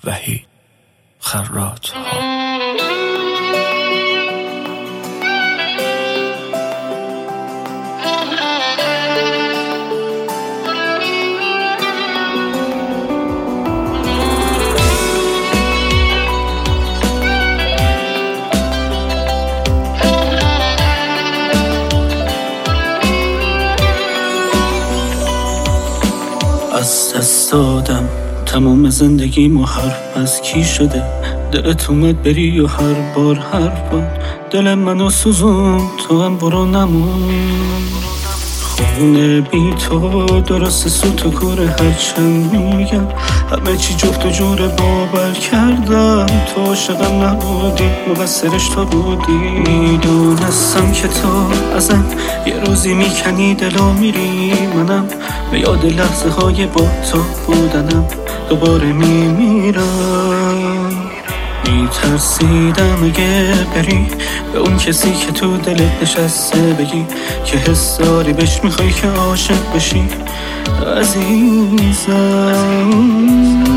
وحید خراط از دست دادم تمام زندگیمو، حرف از کی شده دلت اومد بری و هر بار دل منو سوزون، تو هم برو نمون. خونه بی تو درست سوت و کوره، هرچند میگم همه چی جفت و جور باور کردم. تو عاشقم نبودی، مقصرش تو بودی. میدونستم که تو ازم یه روزی میکنی دلو میری، منم به یاد لحظه های با تو بودنم دوباره میمیرم. میترسیدم اگه بری به اون کسی که تو دلت نشسته بگی که حس داری بهش، میخوای که عاشق بشی عزیزم.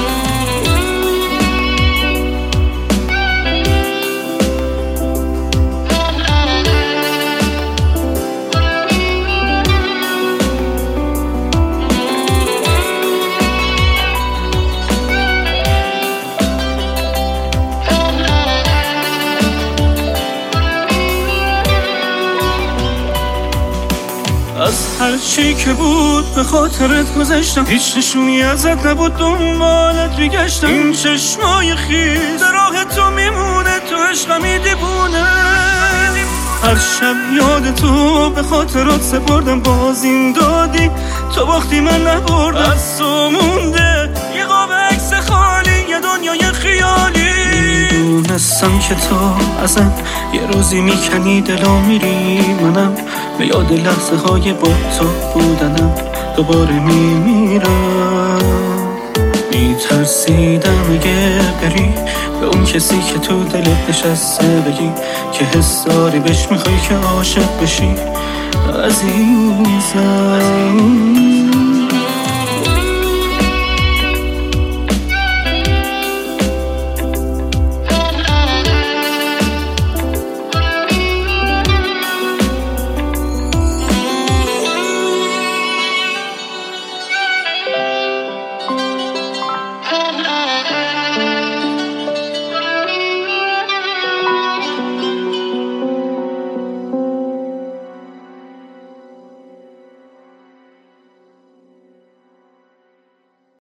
از هر چی که بود به خاطرت گذشتم، هیچ نشونی ازت نبود، دنبالت میگشتم. این چشمای خیز در راه تو میمونه، تو عشقمی دیوونه. هر شب یاد تو به خاطرات سپردم، باز این دادی تو باختی من نبردم. از تو مونده یه قاب عکس خالی، یه دنیای خیالی. میدونستم که تو ازم یه روزی میکنی دلو میری، منم به یاد لحظه های با تو بودنم دوباره میمیرم. میترسیدم اگه بری به اون کسی که تو دلت نشسته بگی که حس داری بهش، میخوای که عاشق بشی عزیزم.